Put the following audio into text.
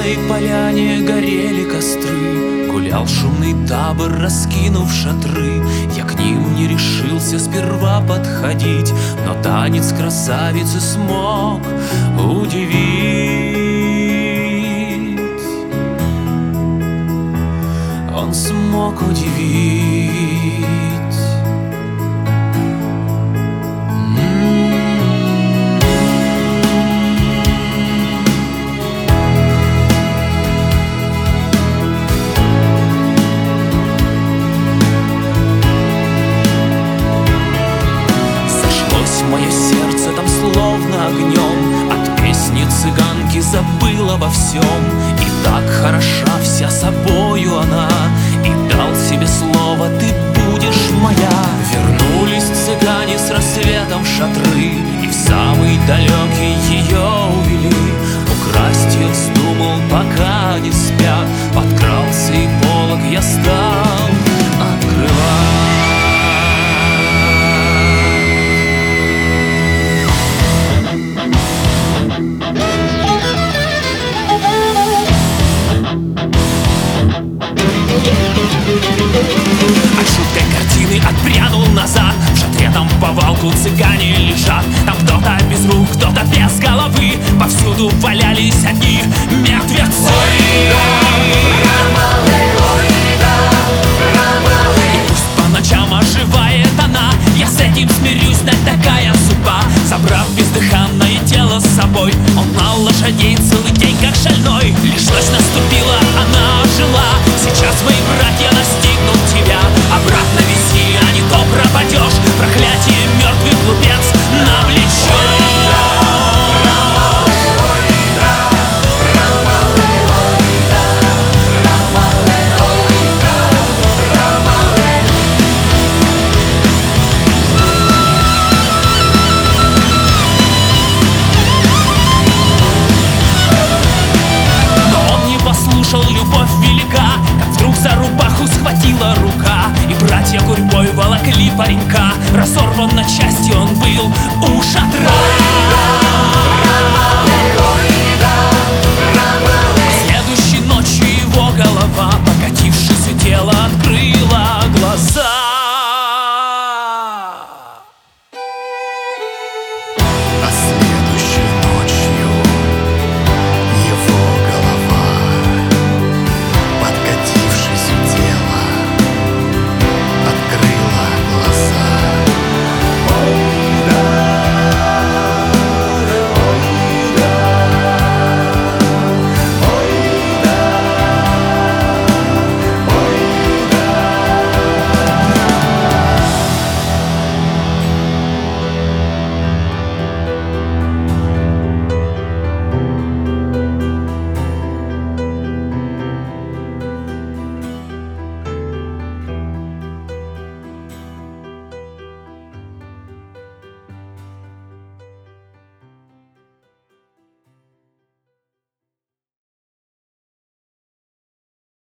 зеленой поляне горели костры, гулял шумный табор, раскинув шатры. Я к ним не решился сперва подходить, но танец красавицы смог удивить. Он смог удивить. Мое сердце там словно огнем, от песни цыганки забыл обо всем. И так хороша вся собою она, и дал себе слово: ты будешь моя. Вернулись цыгане с рассветом в шатры, и в самый далекий ее увели. Украсть ее вздумал, пока они спят, подкрался и полог я стал открывать. От жуткой картины отпрянул назад. В шатре там в повалку цыгане лежат. Там кто-то без рук, кто-то без головы. Повсюду валялись одни мертвецы. И пусть по ночам оживает она, я с этим смирюсь, да такая судьба. Забрав бездыханное тело с собой, он на лошадей целый день как шальной. Лишь ночь наступила, она ожила. Сейчас мои братья настигнут тебя. Обратно вези, а не то пропадешь. Проклятие мертвый глупец навлечет. Любовь велика, как вдруг за рубаху схватила рука, и братья гурьбой волокли паренька.